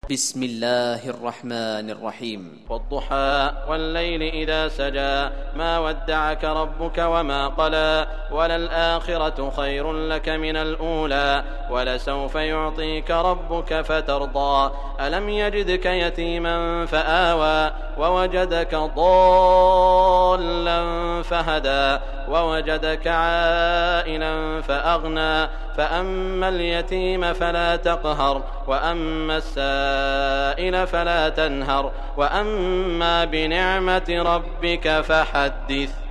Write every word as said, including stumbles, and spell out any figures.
بسم الله الرحمن الرحيم. والضحى والليل إذا سجى ما ودعك ربك وما قلى وللآخرة خير لك من الأولى ولسوف يعطيك ربك فترضى ألم يجدك يتيما فآوى ووجدك ضالا فهدى ووجدك عائلا فأغنى فأما اليتيم فلا تقهر وأما السائل فلا تنهر وأما بنعمة ربك فحدث.